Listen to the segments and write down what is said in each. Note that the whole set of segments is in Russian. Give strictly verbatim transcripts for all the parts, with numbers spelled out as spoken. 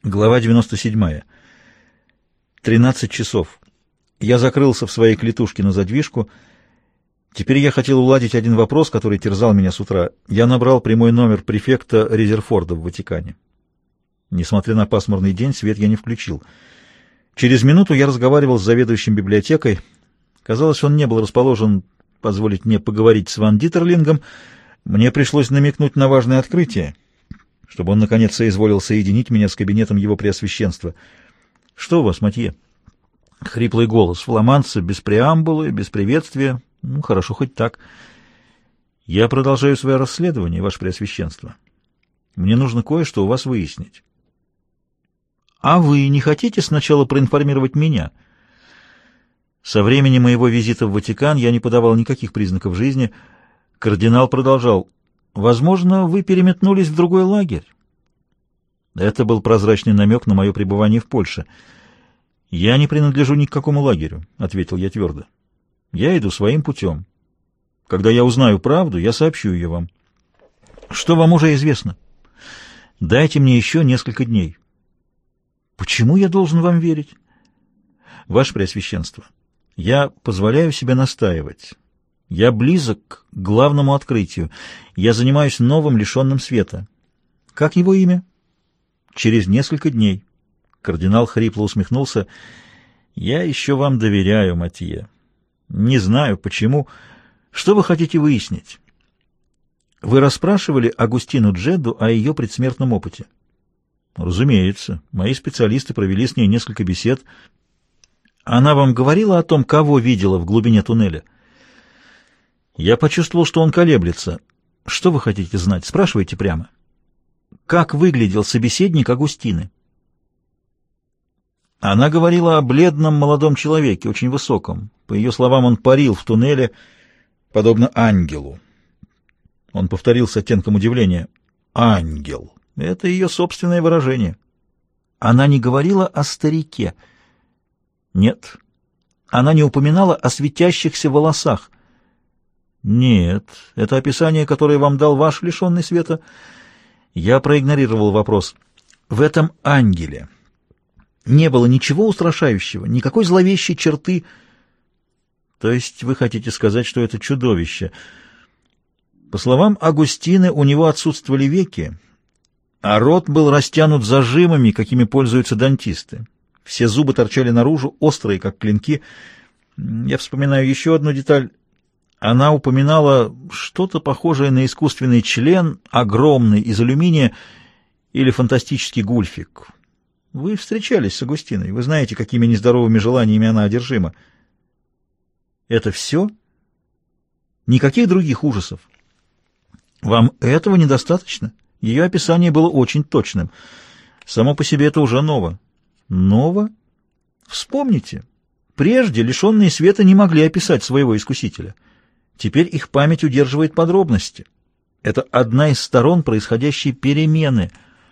Глава девяносто седьмая. Тринадцать часов. Я закрылся в своей клетушке на задвижку. Теперь я хотел уладить один вопрос, который терзал меня с утра. Я набрал прямой номер префекта Резерфорда в Ватикане. Несмотря на пасмурный день, свет я не включил. Через минуту я разговаривал с заведующим библиотекой. Казалось, он не был расположен позволить мне поговорить с Ван Дитерлингом. Мне пришлось намекнуть на важное открытие, чтобы он, наконец, соизволил соединить меня с кабинетом его преосвященства. — Что у вас, Матье? Хриплый голос фламандца, без преамбулы, без приветствия. Ну, хорошо, хоть так. — Я продолжаю свое расследование, ваше преосвященство. Мне нужно кое-что у вас выяснить. — А вы не хотите сначала проинформировать меня? Со времени моего визита в Ватикан я не подавал никаких признаков жизни. Кардинал продолжал. Возможно, вы переметнулись в другой лагерь. Это был прозрачный намек на мое пребывание в Польше. Я не принадлежу ни к какому лагерю, — ответил я твердо. Я иду своим путем. Когда я узнаю правду, я сообщу ее вам. Что вам уже известно? Дайте мне еще несколько дней. Почему я должен вам верить? Ваше Преосвященство, я позволяю себе настаивать. Я близок к главному открытию. Я занимаюсь новым, лишенным света. Как его имя? Через несколько дней. Кардинал хрипло усмехнулся. Я еще вам доверяю, Матье. Не знаю, почему. Что вы хотите выяснить? Вы расспрашивали Агустину Джедду о ее предсмертном опыте? Разумеется. Мои специалисты провели с ней несколько бесед. Она вам говорила о том, кого видела в глубине туннеля? Я почувствовал, что он колеблется. Что вы хотите знать? Спрашивайте прямо. Как выглядел собеседник Агустины? Она говорила о бледном молодом человеке, очень высоком. По ее словам, он парил в туннеле, подобно ангелу. Он повторил с оттенком удивления. Ангел. Это ее собственное выражение. Она не говорила о старике. Нет. Она не упоминала о светящихся волосах. Нет, это описание, которое вам дал ваш лишенный света. Я проигнорировал вопрос. В этом ангеле не было ничего устрашающего, никакой зловещей черты. То есть вы хотите сказать, что это чудовище? По словам Агустины, у него отсутствовали веки, а рот был растянут зажимами, какими пользуются дантисты. Все зубы торчали наружу, острые, как клинки. Я вспоминаю еще одну деталь. Она упоминала что-то похожее на искусственный член, огромный, из алюминия, или фантастический гульфик. Вы встречались с Агустиной, вы знаете, какими нездоровыми желаниями она одержима. Это все? Никаких других ужасов? Вам этого недостаточно? Ее описание было очень точным. Само по себе это уже ново. Ново? Вспомните. Прежде лишенные света не могли описать своего искусителя. Теперь их память удерживает подробности. Это одна из сторон происходящей перемены.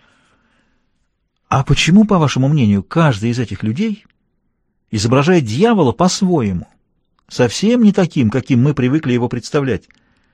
А почему, по вашему мнению, каждый из этих людей изображает дьявола по-своему, совсем не таким, каким мы привыкли его представлять?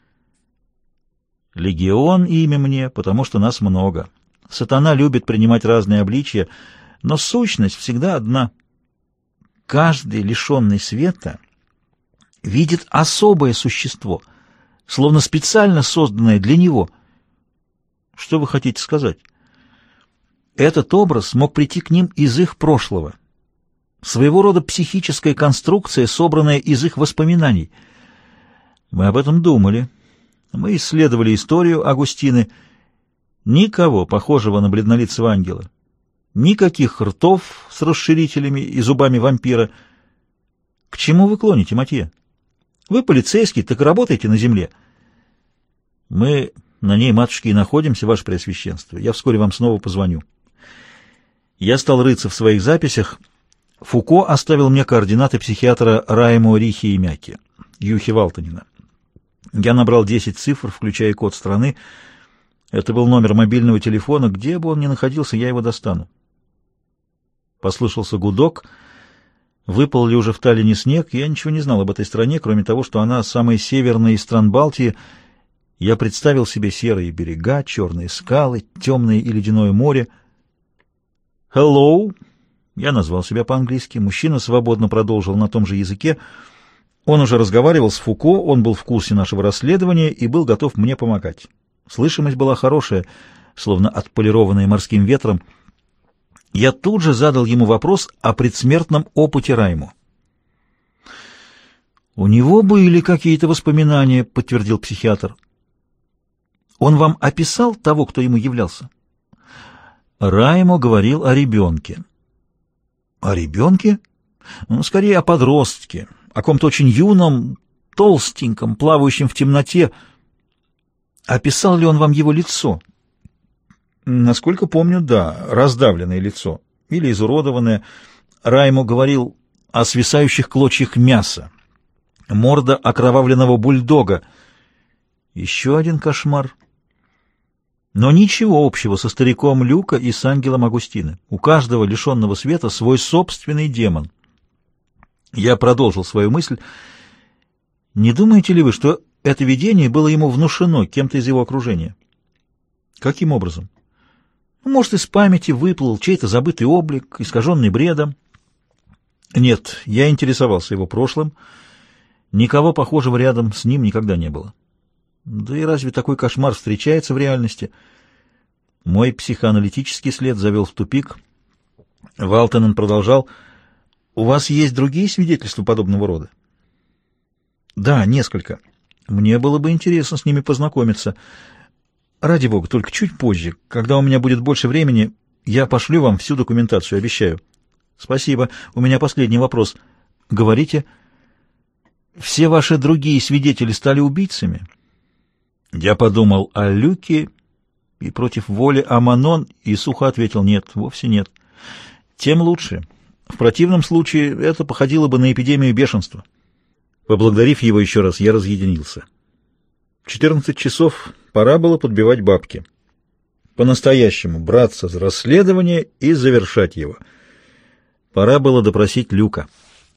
Легион — имя мне, потому что нас много. Сатана любит принимать разные обличия, но сущность всегда одна. Каждый лишенный света видит особое существо, словно специально созданное для него. Что вы хотите сказать? Этот образ мог прийти к ним из их прошлого. Своего рода психическая конструкция, собранная из их воспоминаний. Мы об этом думали. Мы исследовали историю Агустины. Никого похожего на бледнолицего ангела. Никаких ртов с расширителями и зубами вампира. К чему вы клоните, Матье? Вы полицейский, так и работаете на земле. Мы на ней, матушки, и находимся, ваше Преосвященство. Я вскоре вам снова позвоню. Я стал рыться в своих записях. Фуко оставил мне координаты психиатра Раймо Рихи и Мяки, Юхи Валтанина. Я набрал десять цифр, включая код страны. Это был номер мобильного телефона. Где бы он ни находился, я его достану. Послышался гудок. Выпал ли уже в Таллине снег, я ничего не знал об этой стране, кроме того, что она самая северная из стран Балтии. Я представил себе серые берега, черные скалы, темное и ледяное море. «Hello». Я назвал себя по-английски. Мужчина свободно продолжил на том же языке. Он уже разговаривал с Фуко, он был в курсе нашего расследования и был готов мне помогать. Слышимость была хорошая, словно отполированная морским ветром. Я тут же задал ему вопрос о предсмертном опыте Райму. «У него были какие-то воспоминания», — подтвердил психиатр. «Он вам описал того, кто ему являлся?» Раймо говорил о ребенке. «О ребенке? Ну, скорее о подростке, о ком-то очень юном, толстеньком, плавающем в темноте. Описал ли он вам его лицо?» «Насколько помню, да, раздавленное лицо или изуродованное. Раймо говорил о свисающих клочьях мяса, морда окровавленного бульдога. Еще один кошмар. Но ничего общего со стариком Люка и с ангелом Агустины. У каждого лишенного света свой собственный демон». Я продолжил свою мысль. «Не думаете ли вы, что это видение было ему внушено кем-то из его окружения?» «Каким образом?» «Может, из памяти выплыл чей-то забытый облик, искаженный бредом?» «Нет, я интересовался его прошлым. Никого похожего рядом с ним никогда не было. Да и разве такой кошмар встречается в реальности?» Мой психоаналитический след завел в тупик. Валтенен продолжал. «У вас есть другие свидетельства подобного рода?» «Да, несколько. Мне было бы интересно с ними познакомиться. Ради бога, только чуть позже. Когда у меня будет больше времени, я пошлю вам всю документацию, обещаю». «Спасибо. У меня последний вопрос. Говорите, все ваши другие свидетели стали убийцами?» Я подумал о Люке и против воли о Манон и сухо ответил: «Нет, вовсе нет». «Тем лучше. В противном случае это походило бы на эпидемию бешенства». Поблагодарив его еще раз, я разъединился. В четырнадцать часов пора было подбивать бабки. По-настоящему браться за расследование и завершать его. Пора было допросить Люка.